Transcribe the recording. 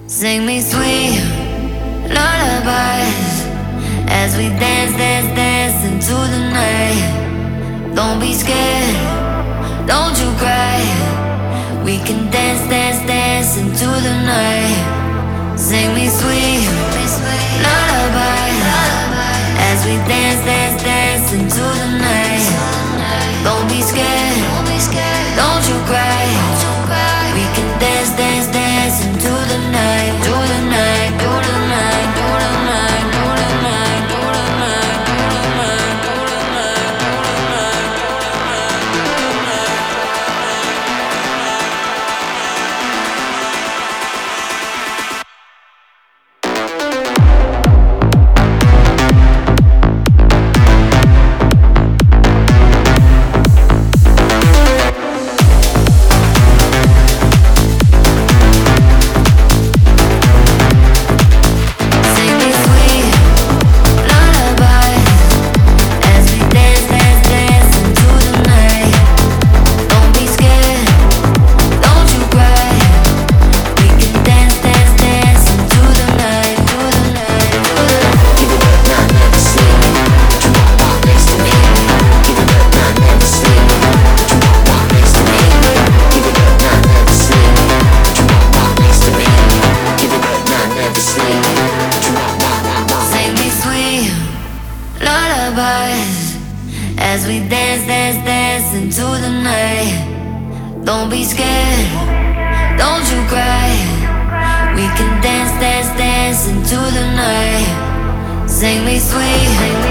Sing me sweet lullabies as we dance, dance, dance into the night. Don't be scared, don't you cry. We can dance, dance, dance into the night. Sing me sweet lullabies as we dance, dance, dance into the night. Don't be scared, don't you cry. We can dance, dance, dance into the night, do the night, do the night, do the night, do the night, do the night, do the night, do the night, do the night, do the night. As we dance, dance, dance into the night. Don't be scared, don't you cry. We can dance, dance, dance into the night. Sing me sweet